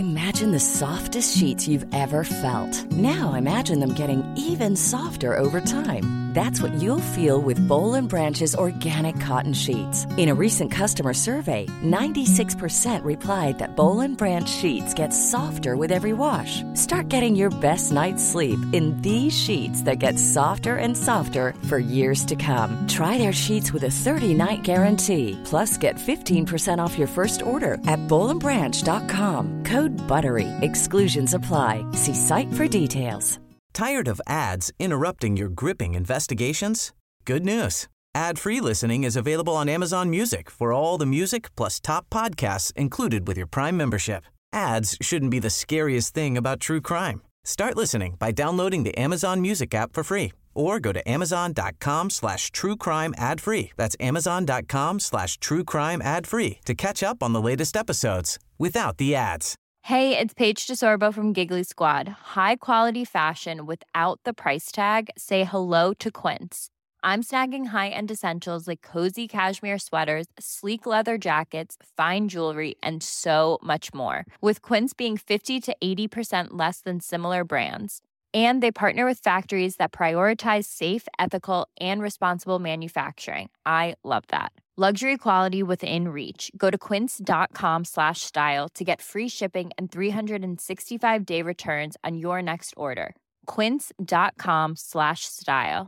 Imagine the softest sheets you've ever felt. Now imagine them getting even softer over time. That's what you'll feel with Boll & Branch's organic cotton sheets. In a recent customer survey, 96% replied that Boll & Branch sheets get softer with every wash. Start getting your best night's sleep in these sheets that get softer and softer for years to come. Try their sheets with a 30-night guarantee. Plus, get 15% off your first order at bollandbranch.com. Code BUTTERY. Exclusions apply. See site for details. Tired of ads interrupting your gripping investigations? Good news. Ad-free listening is available on Amazon Music for all the music plus top podcasts included with your Prime membership. Ads shouldn't be the scariest thing about true crime. Start listening by downloading the Amazon Music app for free or go to amazon.com/truecrime ad-free. That's amazon.com/truecrime ad-free to catch up on the latest episodes without the ads. Hey, it's Paige DeSorbo from Giggly Squad. High quality fashion without the price tag. Say hello to Quince. I'm snagging high-end essentials like cozy cashmere sweaters, sleek leather jackets, fine jewelry, and so much more. With Quince being 50 to 80% less than similar brands. And they partner with factories that prioritize safe, ethical, and responsible manufacturing. I love that. Luxury quality within reach. Go to quince.com/style to get free shipping and 365-day returns on your next order. Quince.com/style.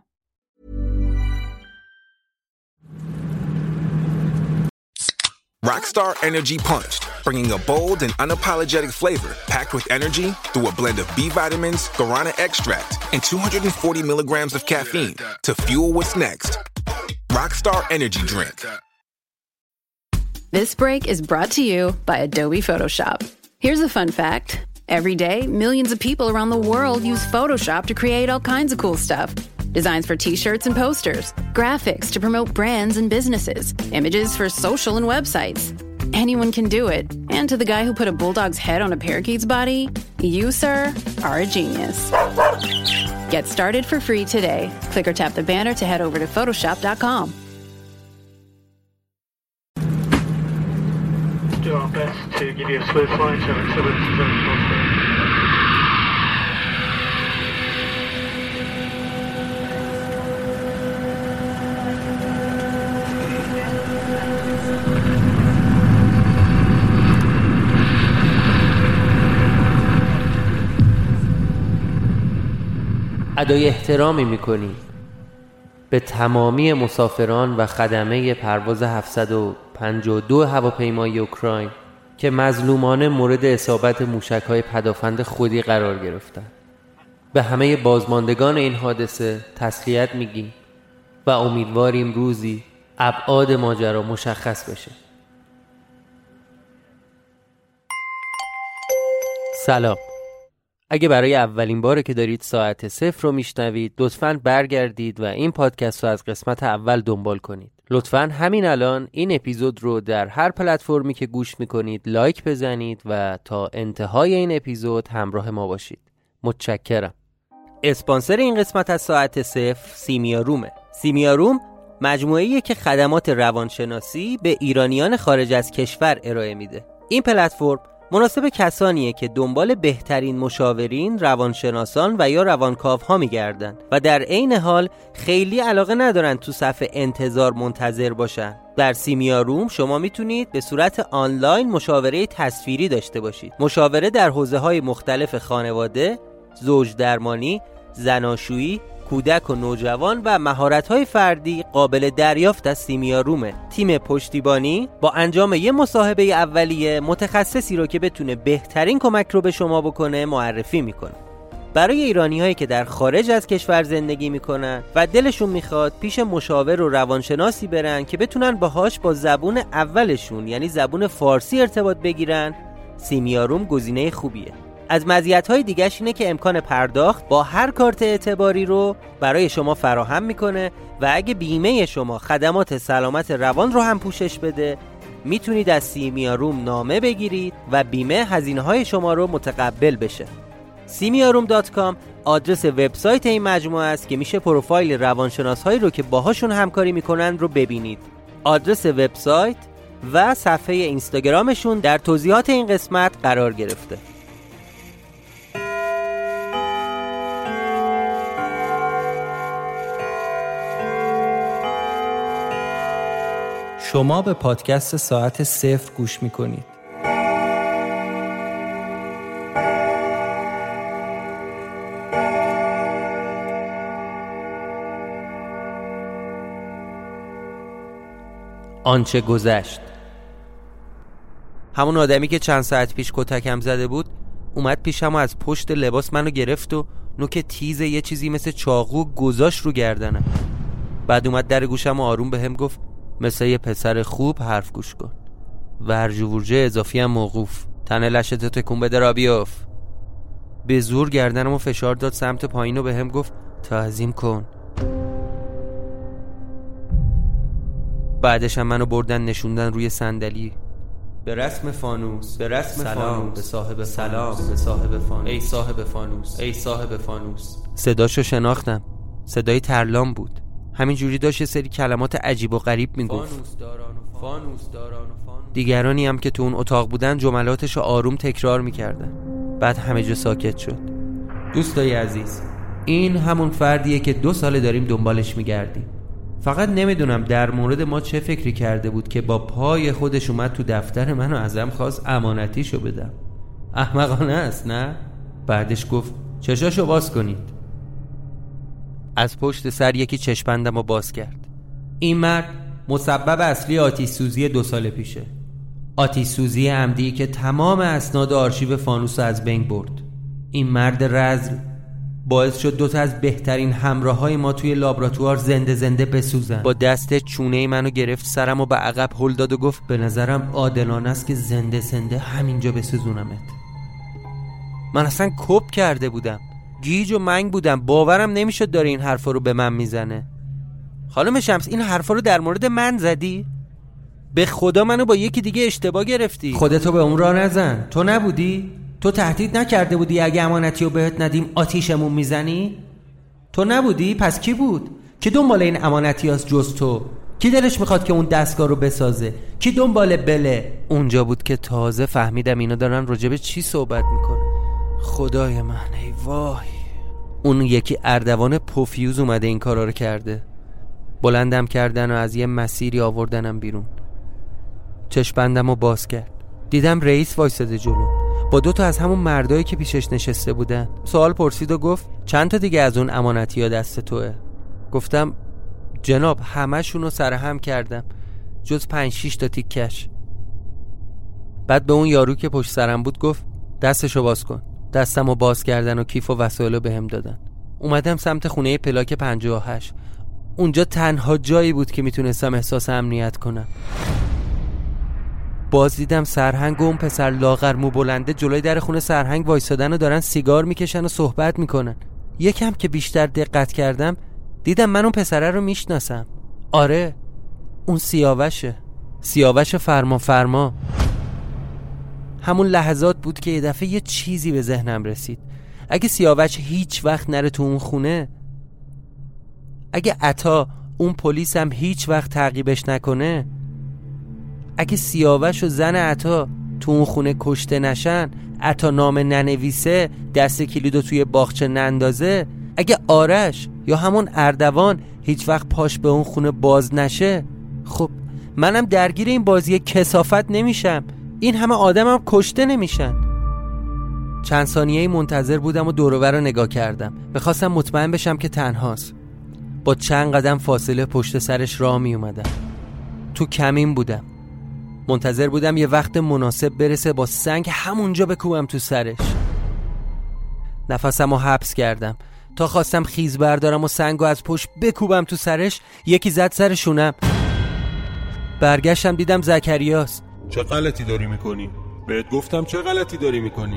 Rockstar Energy Punched, bringing a bold and unapologetic flavor packed with energy through a blend of B vitamins, guarana extract, and 240 milligrams of caffeine to fuel what's next. Rockstar Energy Drink. This break is brought to you by Adobe Photoshop. Here's a fun fact. Every day, millions of people around the world use Photoshop to create all kinds of cool stuff. Designs for t-shirts and posters, graphics to promote brands and businesses, images for social and websites. Anyone can do it. And to the guy who put a bulldog's head on a parakeet's body, you, sir, are a genius. Get started for free today. Click or tap the banner to head over to Photoshop.com. Do our best to give you a smooth flight, so it's very possible. ادای احترامی می‌کنیم به تمامی مسافران و خدمه پرواز 752 هواپیمای اوکراین که مظلومانه مورد اصابت موشک‌های پدافند خودی قرار گرفتند. به همه بازماندگان این حادثه تسلیت میگیم و امیدواریم روزی ابعاد ماجرا مشخص بشه. سلام. اگه برای اولین باره که دارید ساعت صفر رو میشنوید، لطفاً برگردید و این پادکست رو از قسمت اول دنبال کنید. لطفاً همین الان این اپیزود رو در هر پلتفرمی که گوش میکنید لایک بزنید و تا انتهای این اپیزود همراه ما باشید. متشکرم. اسپانسر این قسمت از ساعت صفر سیمیارومه. سیمیاروم مجموعه‌ایه که خدمات روانشناسی به ایرانیان خارج از کشور ارائه میده. این پلتفرم مناسب کسانیه که دنبال بهترین مشاورین، روانشناسان و یا روانکاوها میگردن و در عین حال خیلی علاقه ندارن تو صف انتظار منتظر باشن. در سیمیاروم شما میتونید به صورت آنلاین مشاوره تصویری داشته باشید. مشاوره در حوزه‌های مختلف خانواده، زوج درمانی، زناشویی، کودک و نوجوان و مهارت‌های فردی قابل دریافت از سیمیارومه. تیم پشتیبانی با انجام یه مصاحبه اولیه متخصصی رو که بتونه بهترین کمک رو به شما بکنه معرفی میکنه. برای ایرانی‌هایی که در خارج از کشور زندگی میکنن و دلشون میخواد پیش مشاور و روانشناسی برن که بتونن باهاش با زبون اولشون یعنی زبون فارسی ارتباط بگیرن، سیمیاروم گزینه خوبیه. از مزیت‌های دیگه‌اش اینه که امکان پرداخت با هر کارت اعتباری رو برای شما فراهم میکنه و اگه بیمه شما خدمات سلامت روان رو هم پوشش بده، میتونید از سیمیاروم نامه بگیرید و بیمه هزینه‌های شما رو متقبل بشه. simiaroom.com آدرس وبسایت این مجموعه است که میشه پروفایل روانشناس‌هایی رو که باهاشون همکاری میکنن رو ببینید. آدرس وبسایت و صفحه اینستاگرامشون در توضیحات این قسمت قرار گرفته. شما به پادکست ساعت 0 گوش میکنید. آنچه گذشت. همون آدمی که چند ساعت پیش کتکم زده بود اومد پیشم و از پشت لباس منو گرفت و نوک تیز یه چیزی مثل چاقو گذاشت رو گردنم. بعد اومد در گوشم و آروم بهم گفت مثل یه پسر خوب حرف گوش کن. ورجو ورجه اضافی هم موقوف. تنه لشتو تکون بده را بیاف. به زور گردنمو فشار داد سمت پایین و بهم گفت تعظیم کن. بعدش هم منو بردن نشوندن روی صندلی. به رسم فانوس، به رسم فانوس، به صاحب سلام، به صاحب فانوس، ای صاحب فانوس، ای صاحب فانوس. صداشو شناختم. صدای ترلام بود. همین جوری داشت یه سری کلمات عجیب و غریب میگفت. فانوس داران و فانوس داران و فانوس. دیگرانی هم که تو اون اتاق بودن جملاتشو آروم تکرار میکردن. بعد همه جا ساکت شد. دوستای عزیز، این همون فردیه که 2 ساله داریم دنبالش میگردیم. فقط نمیدونم در مورد ما چه فکری کرده بود که با پای خودش اومد تو دفتر منو ازم خواست امانتیشو بدم. احمقانه است نه؟ بعدش گفت چشاشو باز کنید. از پشت سر یکی چشمندمو باز کرد. این مرد مسبب اصلی آتش سوزی 2 سال پیشه. آتش سوزی عمدی که تمام اسناد آرشیو فانوس از بین برد. این مرد رذل باعث شد 2 تا از بهترین همراه‌های ما توی لابراتوار زنده زنده بسوزن. با دست چونه منو گرفت، سرمو به عقب هل داد و گفت به نظرم عادلانه است که زنده زنده همینجا بسوزونمت. من اصلا کپ کرده بودم. گیج و منگ بودم. باورم نمیشد داره این حرفا رو به من میزنه. خانم شمس این حرفا رو در مورد من زدی؟ به خدا منو با یکی دیگه اشتباه گرفتی. خودتو به اون راه نزن. تو نبودی؟ تو تهدید نکرده بودی اگه امانتی رو بهت ندیم آتیشمون میزنی؟ تو نبودی؟ پس کی بود؟ کی دنبال این امانتی هست جز تو؟ کی دلش میخواد که اون دستگاه رو بسازه؟ کی دنبال بله؟ اونجا بود که تازه فهمیدم اینا دارن راجب چی صحبت میکنن. خدای من ای وای. اون یکی اردوان پوفیوز اومده این کارا رو کرده. بلندم کردن و از یه مسیری آوردنم بیرون. چشمندم رو باز کرد. دیدم رئیس وایساده جلو با 2 تا از همون مردایی که پیشش نشسته بودن. سوال پرسید و گفت چند تا دیگه از اون امانتی ها دست توه؟ گفتم جناب همشون رو سرهم کردم جز 5-6 تا تیکش. بعد به اون یارو که پشت سرم بود گفت دستشو باز کن. دستمو باز کردن و کیف و وسایلو بهم دادن. اومدم سمت خونه پلاک 58. اونجا تنها جایی بود که میتونستم احساس امنیت کنم. باز دیدم سرهنگ و اون پسر لاغر مو بلنده جلوی در خونه سرهنگ وایسادن و دارن سیگار میکشن و صحبت میکنن. یکم که بیشتر دقت کردم دیدم من اون پسره رو میشناسم. آره اون سیاوش فرما. همون لحظات بود که یه دفعه یه چیزی به ذهنم رسید. اگه سیاوش هیچ وقت نره تو اون خونه، اگه عطا اون پلیس هم هیچ وقت تعقیبش نکنه، اگه سیاوش و زن عطا تو اون خونه کشته نشن، عطا نامه ننویسه، دست کلیدو توی باغچه نندازه، اگه آرش یا همون اردوان هیچ وقت پاش به اون خونه باز نشه، خب منم درگیر این بازی کثافت نمیشم. این همه آدمم کشته نمیشن. چند ثانیه‌ای منتظر بودم و دور و بر رو نگاه کردم. می‌خواستم مطمئن بشم که تنهاست. با چند قدم فاصله پشت سرش راه می اومدم. تو کمین بودم. منتظر بودم یه وقت مناسب برسه با سنگ همونجا بکوبم تو سرش. نفسمو حبس کردم تا خواستم خیز بردارم و سنگو از پشت بکوبم تو سرش. یکی زد سر شونم. برگشتم دیدم زکریاست. چه غلطی داری میکنی؟ بهت گفتم چه غلطی داری میکنی؟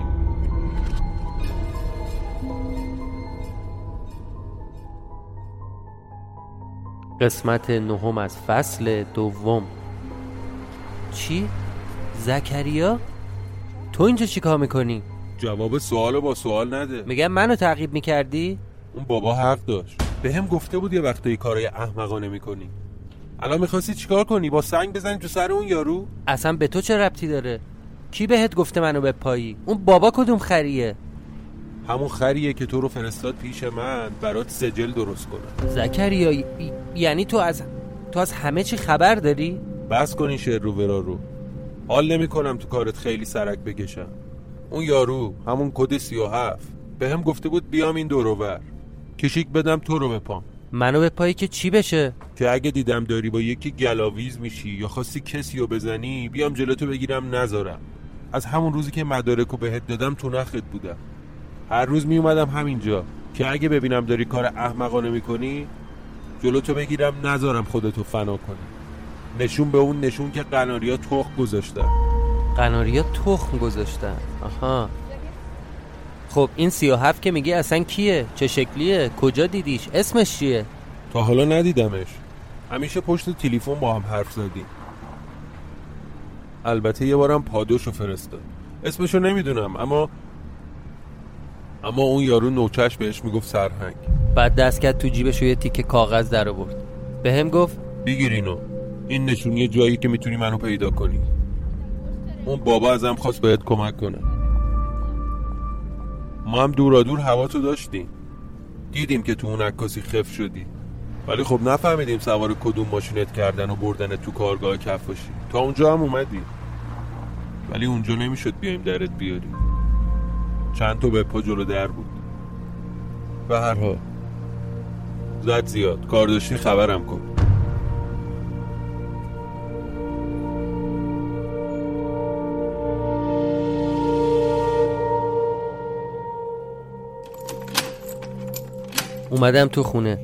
قسمت 9 از فصل 2. چی؟ زکریا؟ تو اینجا چی کار میکنی؟ جواب سوالو با سوال نده. میگم منو تعقیب میکردی؟ اون بابا حق داشت. به هم گفته بود یه وقتایی کارای احمقانه میکنی. الان می‌خواستی چیکار کنی؟ با سنگ بزنی تو سر اون یارو؟ اصلا به تو چه ربطی داره؟ کی بهت گفته منو بپایی؟ اون بابا کدوم خریه؟ همون خریه که تو رو فرستاد پیش من برات سجل درست کنه. زکریا یعنی تو از همه چی خبر داری؟ بس کن این شعر رو ورا رو. حال نمی‌کنم تو کارت خیلی سرک بکشم. اون یارو همون کد 37 بهم گفته بود بیام این دوروبر کشیک بدم تو رو بپام. منو بپایی که چی بشه؟ که اگه دیدم داری با یکی گلاویز میشی یا خواستی کسی رو بزنی بیام جلوتو بگیرم نذارم. از همون روزی که مدارکو بهت دادم تو نخت بودم. هر روز می اومدم همینجا که اگه ببینم داری کار احمقانه میکنی جلوتو بگیرم نذارم خودتو فنا کنی. نشون به اون نشون که قناریا تخم گذاشتن. قناریا تخم گذاشتن؟ آها. خب این 37 که میگی اصلا کیه؟ چه شکلیه؟ کجا دیدیش؟ اسمش چیه؟ تا حالا ندیدمش. همیشه پشت تلفن با هم حرف زدیم. البته یه بارم پادوشو فرستاد. اسمشو نمیدونم اما اون یارو نوچش بهش میگفت سرهنگ. بعد دست کرد تو جیبش و یه تیکه کاغذ در آورد. بهم گفت بگیر اینو. این نشونیه جایی که میتونی منو پیدا کنی. اون بابا ازم خواست بهت کمک کنه. ما هم دورا دور هوا تو داشتیم. دیدیم که تو اون عکاسی خف شدی. ولی خب نفهمیدیم سوار کدوم ماشینت کردن و بردن تو کارگاه کفاشی. تا اونجا هم اومدی. ولی اونجا نمیشد بیایم درت بیاریم. چند تا به پا جلو در بود. به هر حال زد زیاد. کار داشتی خبرم کن. اومدم تو خونه.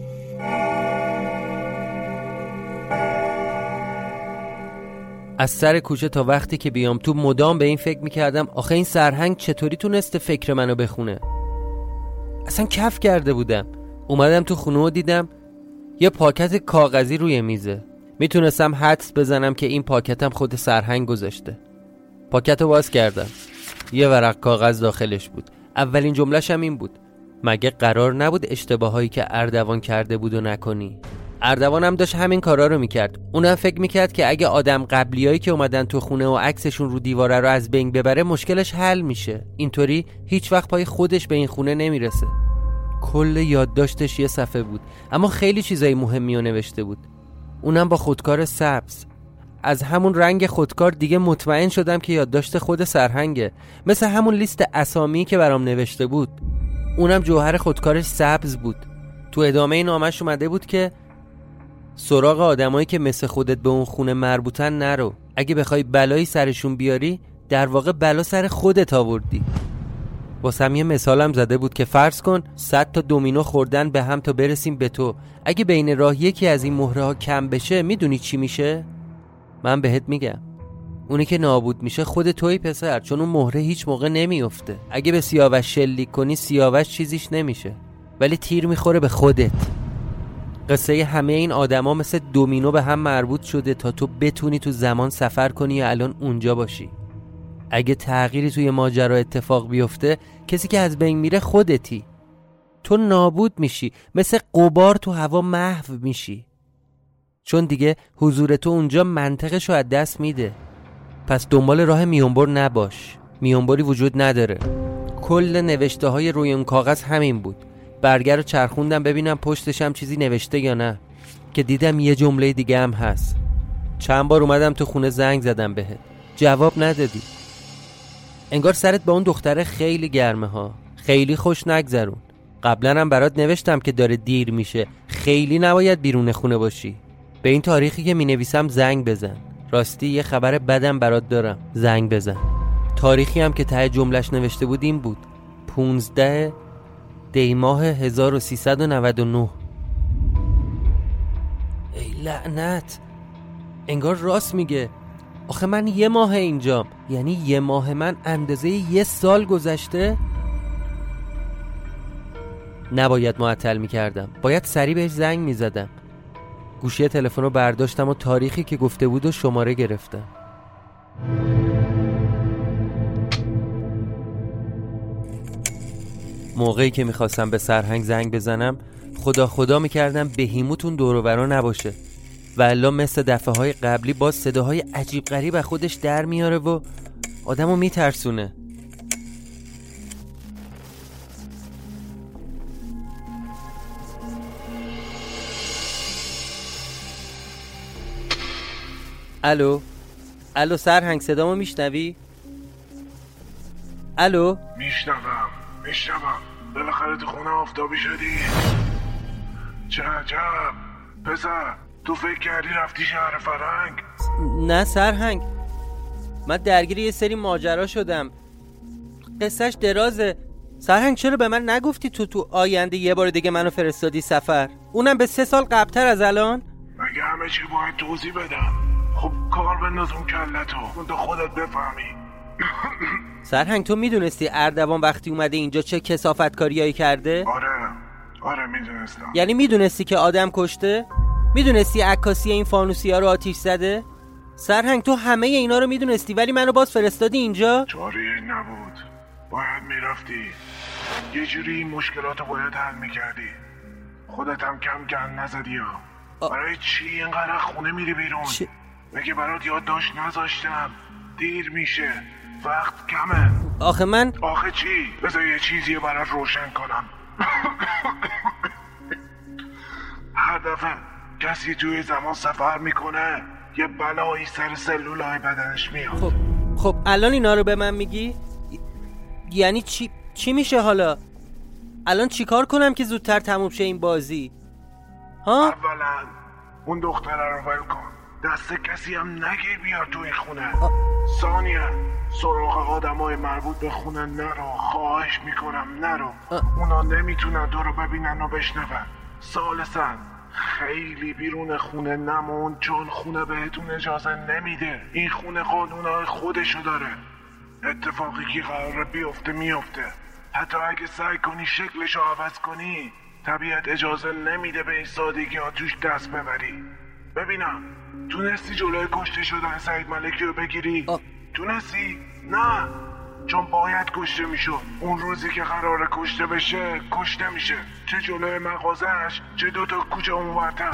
از سر کوچه تا وقتی که بیام تو مدام به این فکر میکردم آخه این سرهنگ چطوری تونسته فکر منو بخونه. اصلا کف کرده بودم. اومدم تو خونه و دیدم یه پاکت کاغذی روی میزه. میتونستم حدس بزنم که این پاکتم خود سرهنگ گذاشته. پاکتو باز کردم. یه ورق کاغذ داخلش بود. اولین جمله‌ش هم این بود: مگه قرار نبود اشتباهایی که اردوان کرده بود و نکنی؟ اردوان هم داشت همین کارا رو میکرد. اونم فکر میکرد که اگه آدم قبلیایی که اومدن تو خونه و عکسشون رو دیواره رو از بین ببره مشکلش حل میشه. اینطوری هیچ وقت پای خودش به این خونه نمیرسه. کل یادداشتش یه صفحه بود اما خیلی چیزای مهمی رو نوشته بود. اونم با خودکار سبز. از همون رنگ خودکار دیگه مطمئن شدم که یادداشت خود سرهنگه. مثل همون لیست اسامی که برام نوشته بود. اونم جوهر خودکارش سبز بود. تو ادامه نامش اومده بود که سراغ آدمایی که مثل خودت به اون خونه مربوطن نرو. اگه بخوای بلایی سرشون بیاری در واقع بلا سر خودت آوردی. واسم یه مثالم زده بود که فرض کن 100 تا دومینو خوردن به هم تا برسیم به تو. اگه بین راه یکی از این مهره ها کم بشه میدونی چی میشه؟ من بهت میگم اونی که نابود میشه خود توی پسر، چون اون مهره هیچ موقع نمیفته. اگه به سیاوش شلیک کنی سیاوش چیزیش نمیشه ولی تیر میخوره به خودت. قصه همه این آدما مثل دومینو به هم مربوط شده تا تو بتونی تو زمان سفر کنی یا الان اونجا باشی. اگه تغییری توی ماجرا اتفاق بیفته کسی که از بین میره خودتی. تو نابود میشی، مثل غبار تو هوا محو میشی، چون دیگه حضور تو اونجا منطقشو از دست میده. پس دنبال راه میونبر نباش. میونبری وجود نداره. کل نوشته های روی اون کاغذ همین بود. برگر رو چرخوندم ببینم پشتش هم چیزی نوشته یا نه، که دیدم یه جمله دیگه هم هست. چند بار اومدم تو خونه زنگ زدم بهت، جواب ندادی. انگار سرت با اون دختره خیلی گرمه ها. خیلی خوش نگذرون. قبلا هم برات نوشتم که داره دیر میشه، خیلی نباید بیرون خونه باشی. به این تاریخی که می نویسم زنگ بزن. راستی یه خبر بدم برات دارم، زنگ بزن. تاریخی هم که ته جملش نوشته بود این بود: 15 دی ماه 1399. ای لعنت، انگار راست میگه. آخه من یه ماه اینجام، یعنی یه ماه من اندازه یه سال گذشته. نباید معطل میکردم، باید سریع بهش زنگ میزدم. گوشی تلفن رو برداشتم و تاریخی که گفته بود و شماره گرفتم. موقعی که میخواستم به سرهنگ زنگ بزنم خدا میکردم بهیموتون دور و برا نباشه. والا مثل دفعه های قبلی باز صداهای عجیب غریب از خودش در میاره و آدمو میترسونه. الو سرهنگ، صدامو میشنوی؟ الو؟ میشنوم. بالاخره تو خونه آفتابی شدی؟ چه عجب پسر، تو فکر کردی رفتی شهر فرنگ؟ نه سرهنگ، من درگیر یه سری ماجرا شدم، قصهش درازه. سرهنگ چرا به من نگفتی تو آینده یه بار دیگه منو فرستادی سفر، اونم به 3 سال قبل‌تر از الان؟ مگه همه چی باید توضیح بدم؟ خب کار بنداز اون کلتو، تو خودت بفهمی. سرهنگ تو میدونستی اردوان وقتی اومده اینجا چه کثافتکاریایی کرده؟ آره میدونستم. یعنی میدونستی که آدم کشته؟ میدونستی عکاسی این فانوسیا رو آتیش زده؟ سرهنگ تو همه اینا رو میدونستی ولی منو باز فرستادی اینجا؟ چاره نبود، باید میرفتی یه جوری این مشکلات رو باید حل میکردی. خودت هم کم گند نزدی ها. برای چی اینقدر خونه میری بیرون؟ مگه برات یادداشت نذاشتم؟ دیر میشه، وقت کمه. آخه چی؟ بذار یه چیزی برات روشن کنم. هر دفعه کسی توی زمان سفر میکنه یه بلایی سر سلولای بدنش میاد. خب الان اینا رو به من میگی؟ یعنی چی میشه حالا؟ الان چی کار کنم که زودتر تموم شه این بازی؟ ها؟ اولا اون دختره رو ول کن، دست کسی هم نگیر بیار تو این خونه. ثانیا سراغ آدمای مربوط به خونه نرو، خواهش میکنم نرو. اونا نمیتونن تو رو ببینن و بشنون. ثالثاً خیلی بیرون خونه نمون، چون خونه بهتون اجازه نمیده. این خونه قانونهای خودشو داره. اتفاقی که قراره بیفته میفته. حتی اگه سعی کنی شکلشو عوض کنی، طبیعت اجازه نمیده به این سادگی ها توش دست ببری. ببینم تونستی جلوی کشته شدن سعید ملکی رو بگیری؟ تونستی؟ نه، چون باید کشته میشد. اون روزی که قراره کشته بشه کشته میشه، چه جلوی مغازهش چه 2 تا کوچه اونورتر.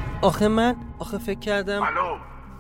آخه فکر کردم. الو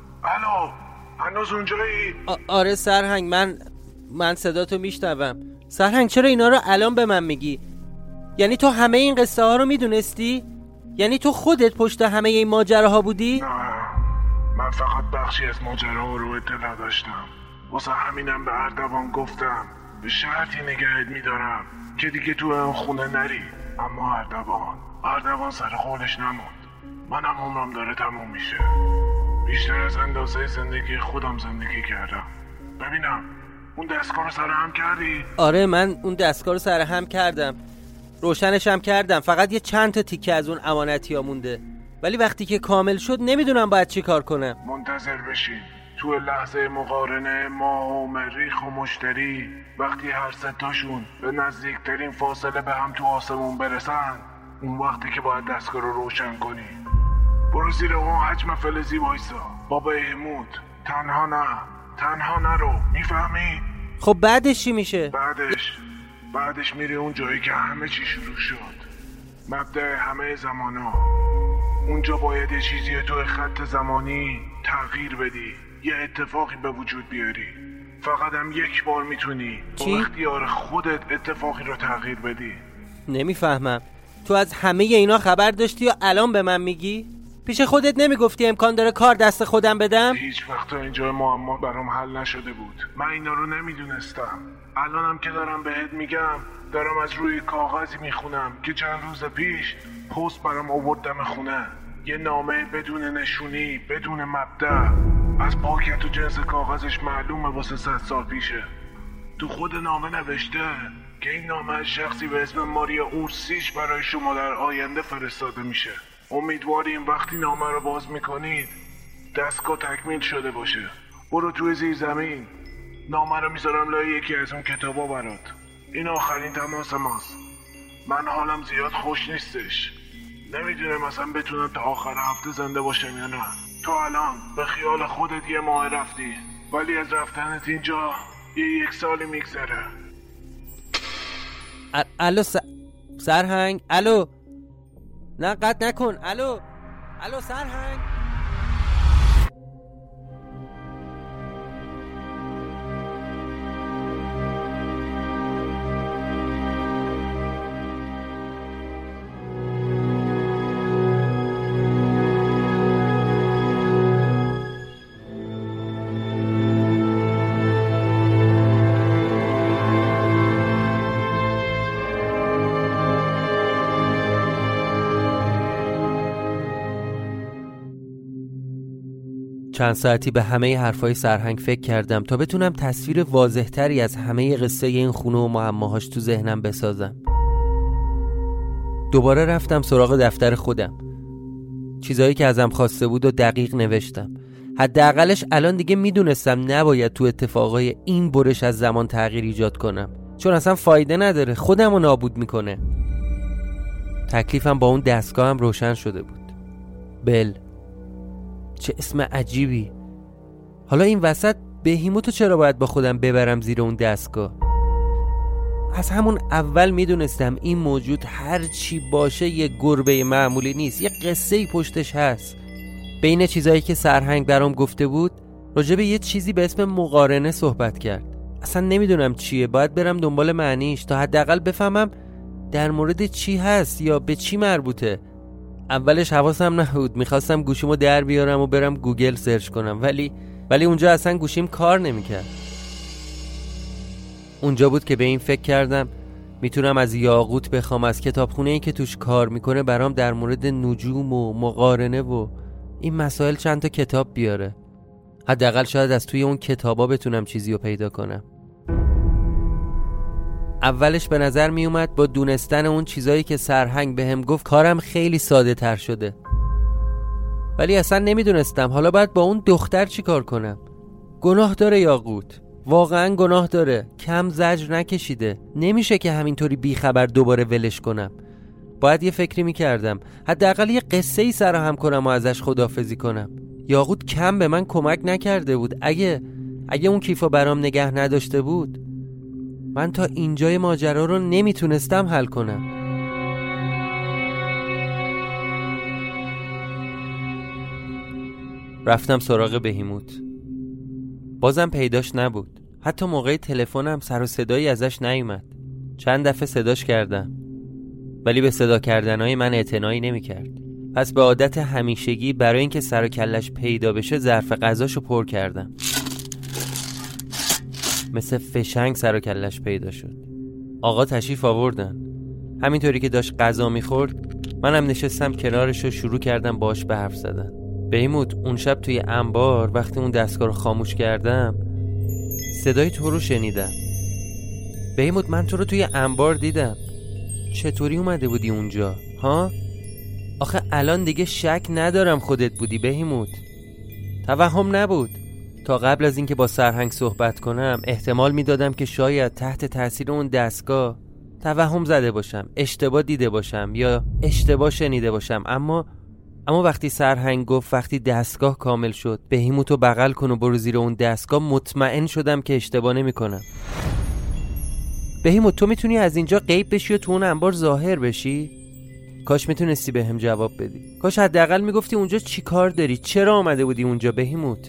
هنوز اونجایی؟ آره سرهنگ، من صداتو میشنوم. سرهنگ چرا اینا رو الان به من میگی؟ یعنی تو همه این قصه ها رو میدونستی؟ یعنی تو خودت پشت همه این ماجراها بودی؟ نه، من فقط بخشی از ماجراها رو اطلاع داشتم. واسه همینم به اردوان گفتم به شرطی نگهت میدارم که دیگه تو اون خونه نری. اما اردوان سر قولش نموند. منم عمرم داره تموم میشه. بیشتر از اندازه زندگی خودم زندگی کردم. ببینم اون دستگاه رو سرهم کردی؟ آره من اون دستگاه رو سرهم کردم، روشنش هم کردم، فقط یه چند تا تیکه از اون امانتی ها مونده. ولی وقتی که کامل شد نمیدونم باید چی کار کنم. منتظر بشین. تو لحظه مقارنه ما و مریخ و مشتری، وقتی هر 3 تاشون به نزدیکترین فاصله به هم تو آسمون برسن، اون وقتی که باید دستگاه رو روشن کنی. برو زیر اون حجم فلزی وایسا با بهمود. تنها نرو، میفهمی؟ خب بعدش چی میشه؟ بعدش میری اون جایی که همه چی شروع شد، مبدأ همه زمانا. اونجا باید یه چیزی تو خط زمانی تغییر بدی، یه اتفاقی به وجود بیاری. فقط هم یک بار میتونی با اختیار خودت اتفاقی رو تغییر بدی. نمیفهمم، تو از همه اینا خبر داشتی یا الان به من میگی؟ پیش خودت نمیگفتی امکان داره کار دست خودم بدم؟ هیچ وقت تا اینجا معما برام حل نشده بود. من اینا رو نمیدونستم. الانم که دارم بهت میگم دارم از روی کاغذی میخونم که چند روز پیش پست برام آوردم خونه. یه نامه بدون نشونی، بدون مبدأ. از پاکت و جنس کاغذش معلومه واسه 100 سال پیشه. تو خود نامه نوشته که این نامه از شخصی به اسم ماریا اورسیش برای شما در آینده فرستاده میشه. امیدواریم وقتی نامه رو باز میکنید دستگاه تکمیل شده باشه. برو توی زیر زمین، نامه رو میذارم لای یکی از اون کتابا برات. این آخرین تماس ماست. من حالم زیاد خوش نیستش، نمیدونم مثلا بتونم تا آخر هفته زنده باشم یا نه. تو الان به خیال خودت یه ماه رفتی، ولی از رفتنت اینجا 1 سالی میگذره. الو سرهنگ، الو، نه قطع نکن. الو سرهنگ. چند ساعتی به همه حرفای سرهنگ فکر کردم تا بتونم تصویر واضح‌تری از همه قصه این خونه و معماهاش تو ذهنم بسازم. دوباره رفتم سراغ دفتر خودم. چیزایی که ازم خواسته بود و دقیق نوشتم. حداقلش الان دیگه میدونستم نباید تو اتفاقای این برش از زمان تغییر ایجاد کنم، چون اصلا فایده نداره، خودمو نابود میکنه. تکلیفم با اون دستگاه هم روشن شده بود. بل. چه اسم عجیبی. حالا این وسط بهیموتو چرا باید با خودم ببرم زیر اون دستگاه؟ از همون اول میدونستم این موجود هر چی باشه یه گربه معمولی نیست، یه قصه‌ای پشتش هست. بین چیزایی که سرهنگ برام گفته بود راجع به یه چیزی به اسم مقارنه صحبت کرد. اصلا نمیدونم چیه، باید برم دنبال معنیش تا حداقل بفهمم در مورد چی هست یا به چی مربوطه. اولش حواسم نبود، میخواستم گوشیمو در بیارم و برم گوگل سرچ کنم، ولی اونجا اصلا گوشیم کار نمیکرد. اونجا بود که به این فکر کردم میتونم از یاقوت بخوام از کتابخونه‌ای که توش کار میکنه برام در مورد نجوم و مقارنه و این مسائل چند تا کتاب بیاره. حداقل شاید از توی اون کتابا بتونم چیزی رو پیدا کنم. اولش به نظر می اومد با دونستن اون چیزایی که سرهنگ بهم گفت کارم خیلی ساده تر شده، ولی اصلا نمیدونستم حالا باید با اون دختر چی کار کنم. گناه داره یاقوت، واقعا گناه داره، کم زجر نکشیده، نمیشه که همینطوری بیخبر دوباره ولش کنم. باید یه فکری میکردم، حداقل یه قصه‌ای سرهم کنم و ازش خداحافظی کنم. یاقوت کم به من کمک نکرده بود. اگه اون کیفو برام نگه نداشته بود من تا اینجای ماجرا رو نمیتونستم حل کنم. رفتم سراغ بهیموت. بازم پیداش نبود. حتی موقع تلفنم سر و صدایی ازش نیومد. چند دفعه صداش کردم ولی به صدا کردنهای من اعتنایی نمی‌کرد. پس به عادت همیشگی برای اینکه سر و کلش پیدا بشه ظرف غذاشو پر کردم. مثل فشنگ سر و کلش پیدا شد. آقا تشریف آوردن. همینطوری که داشت غذا می‌خورد منم نشستم کنارش و شروع کردم باهاش به حرف زدن. بهیموت، اون شب توی انبار وقتی اون دستگاه رو خاموش کردم صدای تو رو شنیدم. بهیموت، من تو رو توی انبار دیدم. چطوری اومده بودی اونجا؟ ها؟ آخه الان دیگه شک ندارم خودت بودی بهیموت. توهم نبود. تا قبل از اینکه با سرهنگ صحبت کنم احتمال میدادم که شاید تحت تاثیر اون دستگاه توهم زده باشم، اشتباه دیده باشم یا اشتباه شنیده باشم. اما وقتی سرهنگ گفت وقتی دستگاه کامل شد بهیموتو بغل کن و برو زیر اون دستگاه، مطمئن شدم که اشتباه نمی کنم. بهیموت، تو میتونی از اینجا غیب بشی و تو اون انبار ظاهر بشی؟ کاش میتونستی بهم جواب بدی. کاش حداقل میگفتی اونجا چی کار داری، چرا آمده بودی اونجا بهیموت.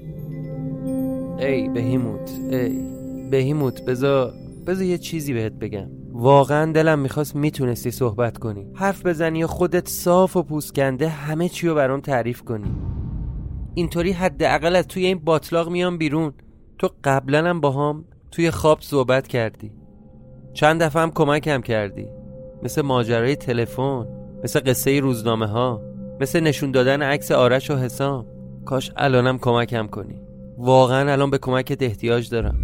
ای بهیموت، بذار یه چیزی بهت بگم. واقعا دلم میخواست میتونستی صحبت کنی، حرف بزنی و خودت صاف و پوسکنده همه چی رو برام تعریف کنی. اینطوری حداقل از توی این باطلاق میام بیرون. تو قبلا هم باهام توی خواب صحبت کردی، چند دفعه هم کمکم کردی، مثل ماجرای تلفن، مثل قصه روزنامه ها، مثل نشون دادن عکس آرش و حسام. کاش الانم کمکم کنی. واقعا الان به کمکت احتیاج دارم.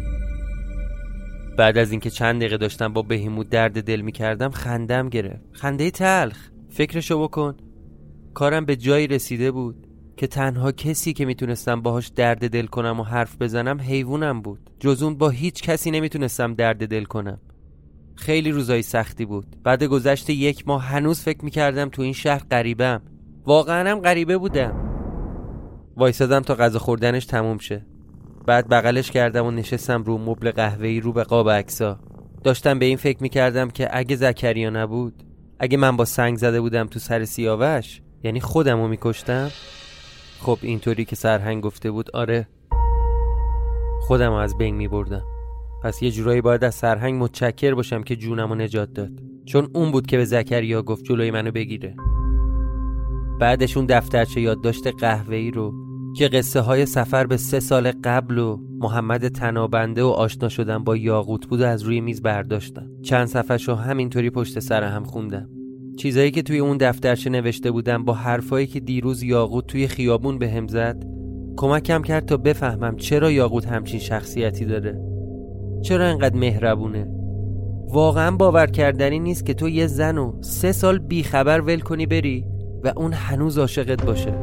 بعد از اینکه چند دقیقه داشتم با بهیموت درد دل می‌کردم خندم گرفت. خنده تلخ. فکرشو بکن، کارم به جایی رسیده بود که تنها کسی که میتونستم باهاش درد دل کنم و حرف بزنم حیوانم بود. جز اون با هیچ کسی نمیتونستم درد دل کنم. خیلی روزای سختی بود. بعد گذشت 1 ماه هنوز فکر میکردم تو این شهر غریبم. واقعا هم غریبه بودم. وایسادم تا غذا خوردنش تموم شه. بعد بغلش کردم و نشستم رو مبل قهوه‌ای رو به قاب عکسا. داشتم به این فکر میکردم که اگه زکریا نبود، اگه من با سنگ زده بودم تو سر سیاوش، یعنی خودمو میکشتم. خب اینطوری که سرهنگ گفته بود، آره، خودمو از بین میبردم. پس یه جورایی باید از سرهنگ متشکر باشم که جونمو نجات داد، چون اون بود که به زکریا گفت جلوی منو بگیره. بعدش اون دفترچه یادداشت قهوه‌ای رو که قصه های سفر به 3 سال قبل و محمد تنابنده و آشنا شدن با یاقوت بود از روی میز برداشتم. چند صفحه‌شو همینطوری پشت سر هم خوندم. چیزایی که توی اون دفترچه نوشته بودم با حرفایی که دیروز یاقوت توی خیابون بهم زد کمکم کرد تا بفهمم چرا یاقوت همچین شخصیتی داره، چرا انقدر مهربونه. واقعا باور کردنی نیست که تو یه زنو 3 سال بیخبر ول کنی بری و اون هنوز عاشقت باشه.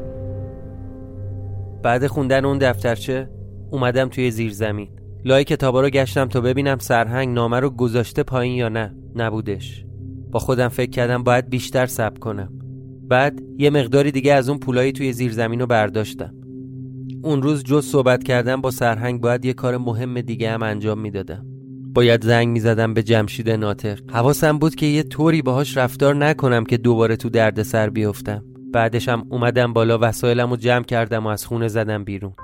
بعد خوندن اون دفترچه اومدم توی زیرزمین. لای کتابا رو گشتم تا ببینم سرهنگ نامه رو گذاشته پایین یا نه. نبودش. با خودم فکر کردم باید بیشتر صبر کنم. بعد یه مقداری دیگه از اون پولایی توی زیرزمین رو برداشتم. اون روز جز صحبت کردم با سرهنگ باید یه کار مهم دیگه هم انجام میدادم. باید زنگ میزدم به جمشید ناطق. حواسم بود که یه طوری باهاش رفتار نکنم که دوباره تو دردسر بیفتم. بعدش هم اومدم بالا، وسایلمو جمع کردم و از خونه زدم بیرون.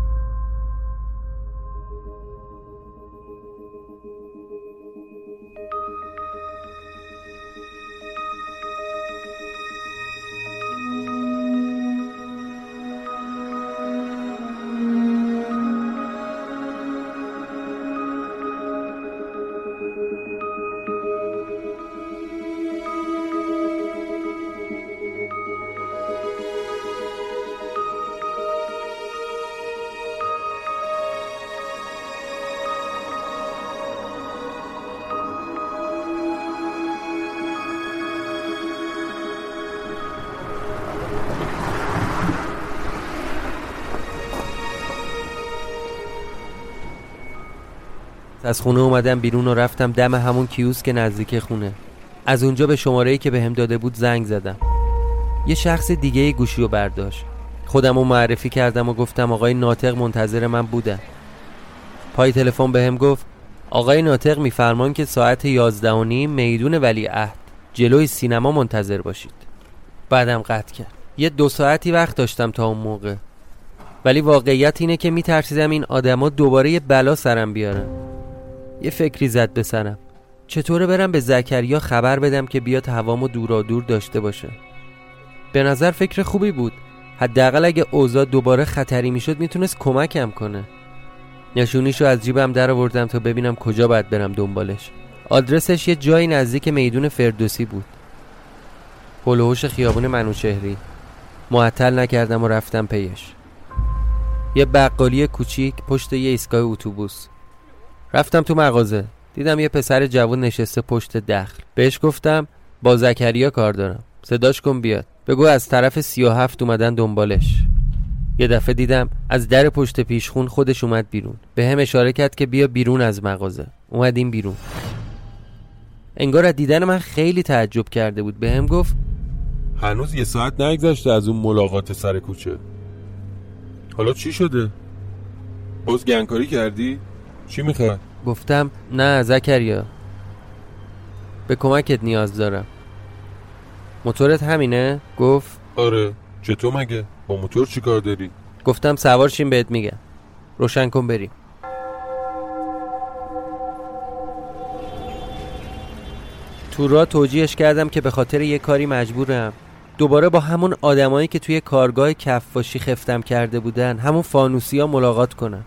از خونه اومدم بیرون و رفتم دم همون کیوسک نزدیک خونه. از اونجا به شماره‌ای که بهم داده بود زنگ زدم. یه شخص دیگه گوشی رو برداشت. خودم رو معرفی کردم و گفتم آقای ناطق منتظر من بودن. پای تلفن بهم گفت آقای ناطق میفرمان که ساعت 11:30 میدون ولیعهد جلوی سینما منتظر باشید. بعدم قطع کرد. یه 2 ساعتی وقت داشتم تا اون موقع. ولی واقعیت اینه که میترسیدم این آدما دوباره یه بلا سرم بیارن. یه فکری زد به سرم. چطوره برم به زکریا خبر بدم که بیاد هوامو دورادور داشته باشه؟ به نظر فکر خوبی بود. حداقل اگه اوضاع دوباره خطری میشد میتونست کمکم کنه. نشونیشو از جیبم در آوردم تا ببینم کجا باید برم دنبالش. آدرسش یه جایی نزدیک میدون فردوسی بود. هول و هوش خیابون منوچهری. معطل نکردم و رفتم پیش. یه بقالی کوچیک پشت یه ایستگاه اتوبوس. رفتم تو مغازه. دیدم یه پسر جوان نشسته پشت دخل. بهش گفتم با زکریا کار دارم. صداش کن بیاد. بگو از طرف 37 اومدن دنبالش. یه دفعه دیدم از در پشت پیشخون خودش اومد بیرون. به هم اشاره کرد که بیا بیرون از مغازه. اومدیم بیرون. انگار از دیدن من خیلی تعجب کرده بود. به هم گفت هنوز 1 ساعت نگذشته از اون ملاقات سر کوچه. حالا چی شده؟ باز گنگکاری کردی؟ چی میخوای؟ گفتم نه زکریا، به کمکت نیاز دارم. موتورت همینه؟ گفت آره. چطور مگه؟ با موتور چی کار داری؟ گفتم سوار شیم بهت میگم. روشن کن بریم. تو راه توجیهش کردم که به خاطر یه کاری مجبورم. دوباره با همون آدمایی که توی کارگاه کفاشی خفتم کرده بودن، همون فانوسیا ملاقات کنم.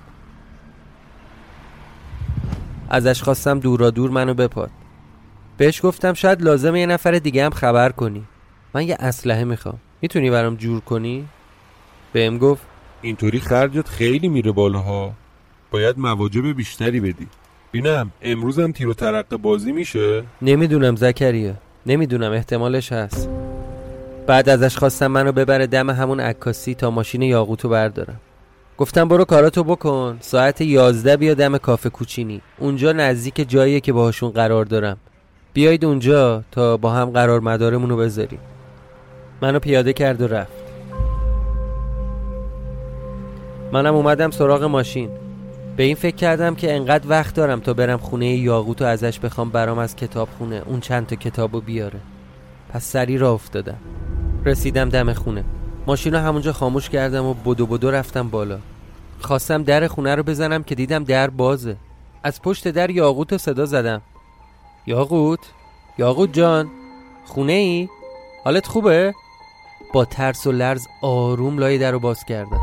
ازش خواستم دورادور منو بپاد. بهش گفتم شاید لازمه یه نفر دیگه هم خبر کنی. من یه اسلحه میخوام. میتونی برام جور کنی؟ بهم گفت اینطوری خرجت خیلی میره بالاها. باید مواجب بیشتری بدی. ببینم امروزم تیر و ترقه بازی میشه؟ نمیدونم زکریا. نمیدونم، احتمالش هست. بعد ازش خواستم منو ببره دم همون عکاسی تا ماشین یاقوتو بردارم. گفتم برو کاراتو بکن، ساعت 11 بیا دم کافه کوچینی. اونجا نزدیک جاییه که باهاشون قرار دارم. بیایید اونجا تا با هم قرار مدارمونو بذاریم. منو پیاده کرد و رفت. منم اومدم سراغ ماشین. به این فکر کردم که انقدر وقت دارم تا برم خونه یاقوتو ازش بخوام برام از کتاب خونه اون چند تا کتابو بیاره. پس سری راه افتادم. رسیدم دم خونه. ماشینو همونجا خاموش کردم و بدو رفتم بالا. خواستم در خونه رو بزنم که دیدم در بازه. از پشت در یاقوتو صدا زدم. یاقوت جان، خونه ای؟ حالت خوبه؟ با ترس و لرز آروم لای در رو باز کردم.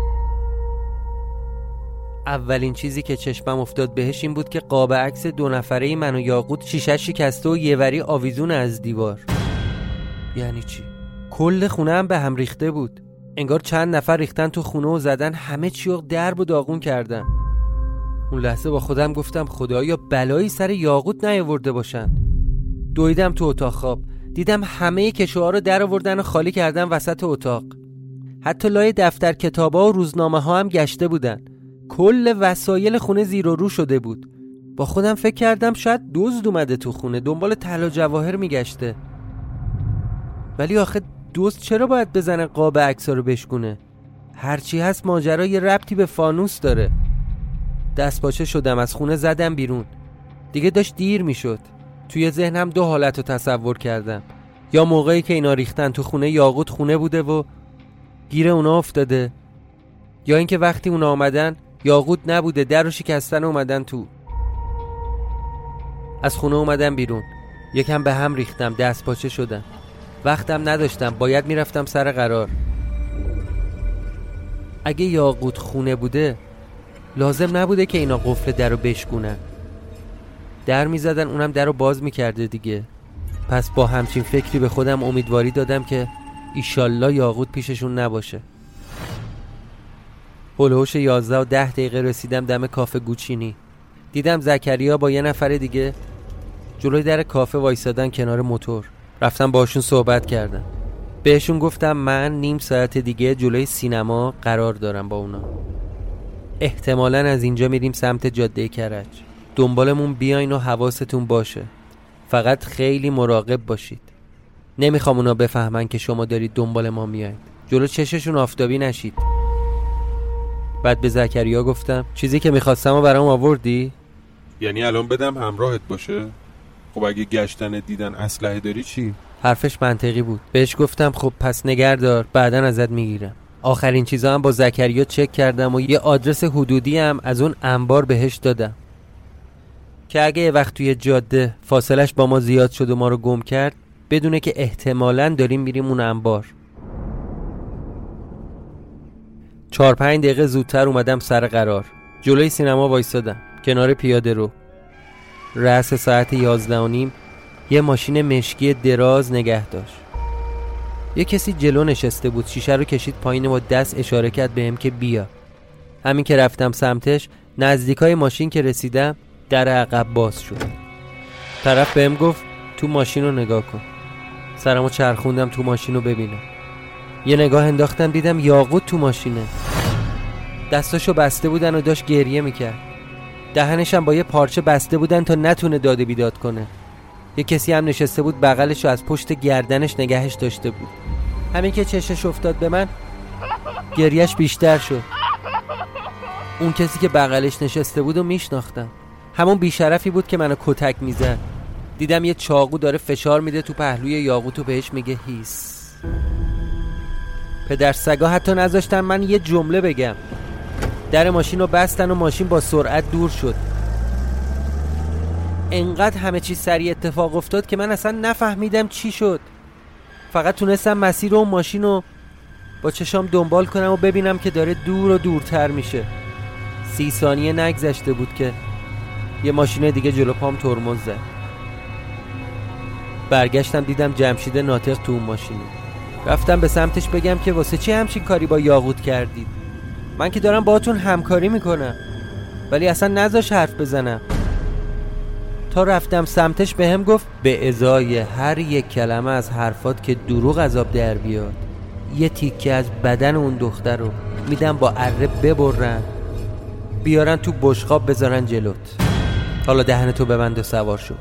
اولین چیزی که چشمم افتاد بهش این بود که قاب عکس 2 نفره من و یاقوت شیشه شکسته و یه وری آویزون از دیوار. یعنی چی؟ کل خونه هم به هم ریخته بود. انگار چند نفر ریختن تو خونه و زدن همه چی رو درب و داغون کردن. اون لحظه با خودم گفتم خدایا بلایی سر یاقوت نیاورده باشن. دویدم تو اتاق خواب، دیدم همه کشوها رو در آوردن و خالی کردن وسط اتاق. حتی لای دفتر کتابا و روزنامه ها هم گشته بودن. کل وسایل خونه زیر و رو شده بود. با خودم فکر کردم شاید دزد اومده تو خونه دنبال طلا جواهر میگشته. ولی آخه دزد چرا باید بزنه قاب عکس‌ها رو بشکونه؟ هرچی هست ماجرا یه ربطی به فانوس داره. دست پاچه شدم، از خونه زدم بیرون. دیگه داشت دیر میشد. توی ذهنم دو حالت رو تصور کردم. یا موقعی که اینا ریختن تو خونه یاقوت خونه بوده و گیر اونا افتاده، یا اینکه وقتی اونا آمدن یاقوت نبوده، در رو شکستن اومدن تو. از خونه اومدم بیرون، یکم به هم ریختم، دست پاچه شدم. وقتم نداشتم، باید میرفتم سر قرار. اگه یاقوت خونه بوده لازم نبوده که اینا قفل در رو بشکونن. در میزدن، اونم در رو باز میکرده دیگه. پس با همچین فکری به خودم امیدواری دادم که ایشالله یاقوت پیششون نباشه. هلوش 11 و 10 دقیقه رسیدم دم کافه گوچینی. دیدم زکریا با یه نفر دیگه جلوی در کافه وایسادن کنار موتور. رفتم باشون صحبت کردم. بهشون گفتم من نیم ساعت دیگه جلوی سینما قرار دارم با اونا. احتمالاً از اینجا میریم سمت جاده کرج. دنبالمون بیاین و حواستون باشه. فقط خیلی مراقب باشید. نمیخوام اونا بفهمن که شما دارید دنبال ما میایید. جلو چششون آفتابی نشید. بعد به زکریا گفتم چیزی که میخواستم و برام آوردی؟ یعنی الان بدم همراهت باشه؟ خب اگه گشتن دیدن اسلحه داری چی؟ حرفش منطقی بود. بهش گفتم خب پس نگهدار، بعدن ازت میگیرم. آخرین چیزا هم با زکریا چک کردم و یه آدرس حدودی هم از اون انبار بهش دادم که اگه یه وقت توی جاده فاصلش با ما زیاد شد و ما رو گم کرد، بدونه که احتمالاً داریم میریم اون انبار. 4-5 دقیقه زودتر اومدم سر قرار. جلوی سینما وایسادم کنار پیاده رو. رأس ساعت 11:30 یه ماشین مشکی دراز نگه داشت. یه کسی جلو نشسته بود، شیشه رو کشید پایین و دست اشاره کرد بهم که بیا. همین که رفتم سمتش، نزدیکای ماشین که رسیدم در عقب باز شد. طرف بهم گفت تو ماشین رو نگاه کن. سرمو چرخوندم تو ماشین رو ببینم. یه نگاه انداختم دیدم یاقوت تو ماشینه. دستاشو بسته بودن و داشت گریه میکرد. دهنشم با یه پارچه بسته بودن تا نتونه داد و بیداد کنه. یه کسی هم نشسته بود بغلشو از پشت گردنش نگهش داشته بود. همین که چشش افتاد به من گریهش بیشتر شد. اون کسی که بغلش نشسته بود و میشناختم. همون بیشرفی بود که منو کتک میزد. دیدم یه چاقو داره فشار میده تو پهلوی یاقوت و بهش میگه هیس. پدر سگا حتی نذاشتن من یه جمله بگم. در ماشین رو بستن و ماشین با سرعت دور شد. انقدر همه چیز سریع اتفاق افتاد که من اصلا نفهمیدم چی شد. فقط تونستم مسیر اون ماشین رو با چشام دنبال کنم و ببینم که داره دور و دورتر میشه. 30 ثانیه نگذشته بود که یه ماشین دیگه جلو پام ترمز زد. برگشتم دیدم جمشید ناطق تو اون ماشینه. رفتم به سمتش بگم که واسه چی همچین کاری با یاقوت کردید؟ من که دارم باهاتون همکاری میکنم. ولی اصلا نذاش حرف بزنم. تا رفتم سمتش بهم گفت به ازای هر یک کلمه از حرفات که دروغ از آب در بیاد، یه تیکه از بدن اون دختر رو میدم با اره ببرن بیارن تو بشقاب بذارن جلوت. حالا دهنتو ببند و سوار شو.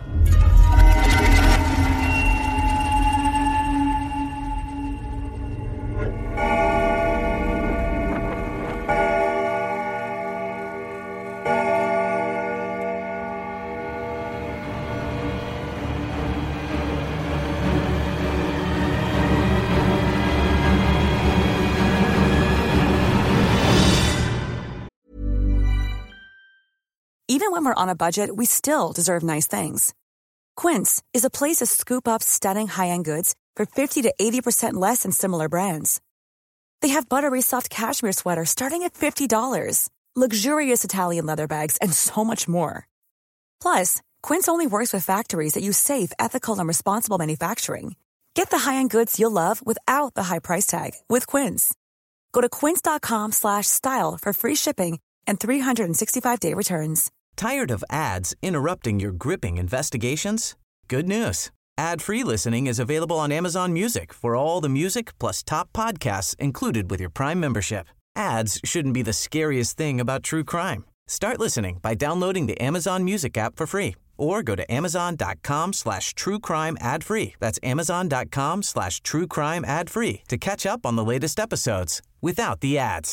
Even when we're on a budget, we still deserve nice things. Quince is a place to scoop up stunning high-end goods for 50 to 80% less than similar brands. They have buttery soft cashmere sweaters starting at $50, luxurious Italian leather bags, and so much more. Plus, Quince only works with factories that use safe, ethical, and responsible manufacturing. Get the high-end goods you'll love without the high price tag with Quince. Go to quince.com/style for free shipping and 365-day returns. Tired of ads interrupting your gripping investigations? Good news. Ad-free listening is available on Amazon Music for all the music plus top podcasts included with your Prime membership. Ads shouldn't be the scariest thing about true crime. Start listening by downloading the Amazon Music app for free or go to amazon.com/truecrime ad-free. That's amazon.com/truecrime ad-free to catch up on the latest episodes without the ads.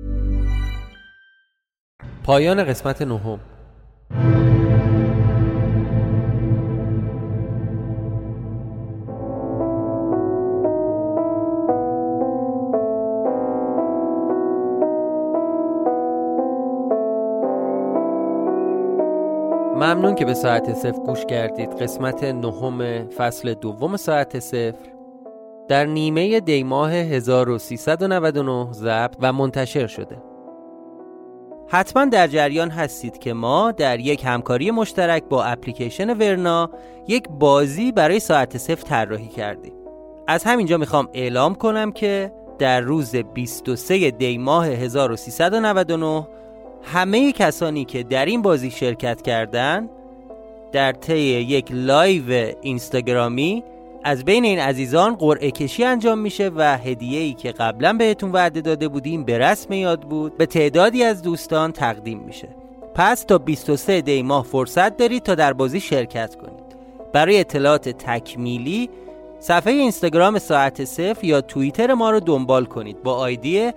پایان قسمت 9. ممنون که به ساعت صفر گوش کردید. قسمت 9 فصل 2 ساعت صفر در نیمه دی ماه 1399 ضبط و منتشر شده. حتما در جریان هستید که ما در یک همکاری مشترک با اپلیکیشن ورنا یک بازی برای ساعت صفر طراحی کردیم. از همینجا میخوام اعلام کنم که در روز 23 دی ماه 1399 همه کسانی که در این بازی شرکت کردن در طی یک لایو اینستاگرامی از بین این عزیزان قرعه کشی انجام میشه و هدیه‌ای که قبلا بهتون وعده داده بودیم به رسم یاد بود به تعدادی از دوستان تقدیم میشه. پس تا 23 دی ماه فرصت دارید تا در بازی شرکت کنید. برای اطلاعات تکمیلی صفحه اینستاگرام ساعت صفر یا توییتر ما رو دنبال کنید با آیدی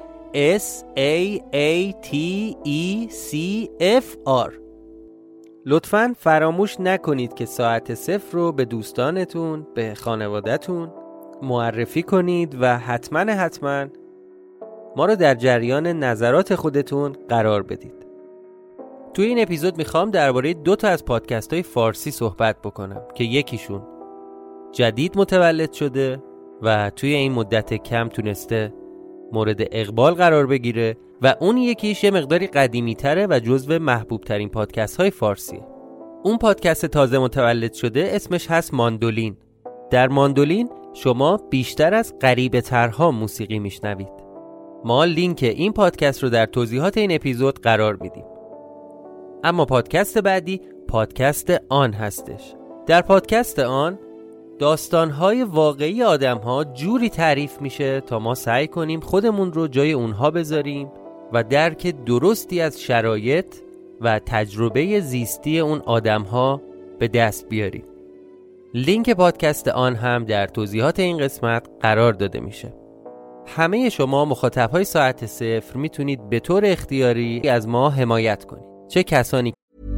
SAATECFR. لطفاً فراموش نکنید که ساعت صفر رو به دوستانتون، به خانواده‌تون معرفی کنید و حتما ما رو در جریان نظرات خودتون قرار بدید. توی این اپیزود میخوام درباره 2 تا از پادکست‌های فارسی صحبت بکنم که یکیشون جدید متولد شده و توی این مدت کم تونسته مورد اقبال قرار بگیره و اون یکیش یه مقداری قدیمی تره و جزو محبوب ترین پادکست های فارسیه. اون پادکست تازه متولد شده اسمش هست ماندولین. در ماندولین شما بیشتر از غریبه ترها موسیقی میشنوید. ما لینک این پادکست رو در توضیحات این اپیزود قرار میدیم. اما پادکست بعدی پادکست آن هستش. در پادکست آن داستان‌های واقعی آدم‌ها جوری تعریف میشه تا ما سعی کنیم خودمون رو جای اونها بذاریم و درک درستی از شرایط و تجربه زیستی اون آدم‌ها به دست بیاریم. لینک پادکست آن هم در توضیحات این قسمت قرار داده میشه. همه شما مخاطب‌های ساعت صفر میتونید به طور اختیاری از ما حمایت کنید. چه کسانی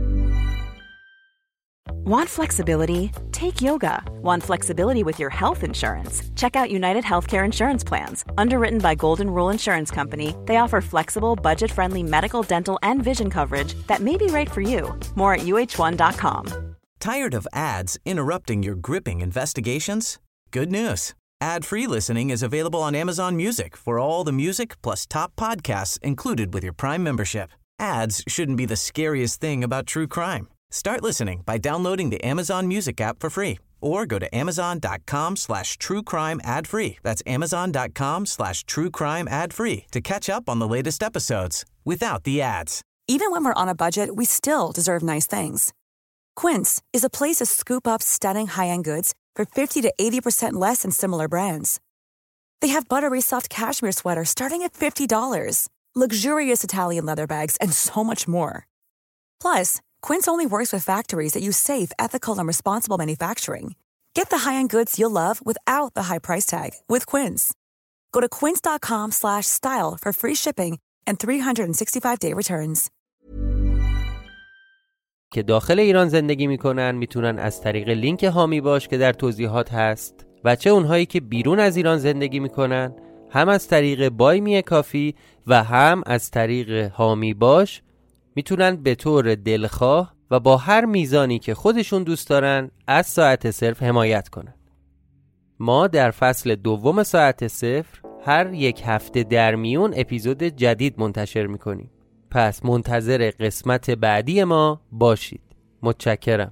Want flexibility? Take yoga. Want flexibility with your health insurance? Check out United Healthcare Insurance Plans. Underwritten by Golden Rule Insurance Company, they offer flexible, budget-friendly medical, dental, and vision coverage that may be right for you. More at uh1.com. Tired of ads interrupting your gripping investigations? Good news. Ad-free listening is available on Amazon Music for all the music plus top podcasts included with your Prime membership. Ads shouldn't be the scariest thing about true crime. Start listening by downloading the Amazon Music app for free or go to amazon.com/truecrime ad-free. That's amazon.com/truecrime ad-free to catch up on the latest episodes without the ads. Even when we're on a budget, we still deserve nice things. Quince is a place to scoop up stunning high-end goods for 50 to 80% less than similar brands. They have buttery soft cashmere sweaters starting at $50, luxurious Italian leather bags, and so much more. Plus, Quince only works with factories that use safe, ethical, and responsible manufacturing. Get the high-end goods you'll love without the high price tag with Quince. Go to quince.com/style for free shipping and 365-day returns. که داخل ایران زندگی میکنن میتونن از طریق لینک هامی باش که در توضیحات هست و چه اونهایی که بیرون از ایران زندگی میکنن هم از طریق بای می کافی و هم از طریق هامی باش میتونن به طور دلخواه و با هر میزانی که خودشون دوست دارن از ساعت صفر حمایت کنن. ما در فصل 2 ساعت صفر هر یک هفته در میون اپیزود جدید منتشر میکنیم. پس منتظر قسمت بعدی ما باشید. متشکرم.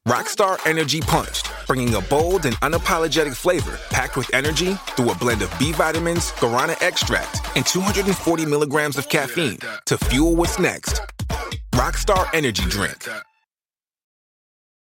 Rockstar Energy Punched, bringing a bold and unapologetic flavor packed with energy through a blend of B vitamins, guarana extract, and 240 milligrams of caffeine to fuel what's next. Rockstar Energy Drink.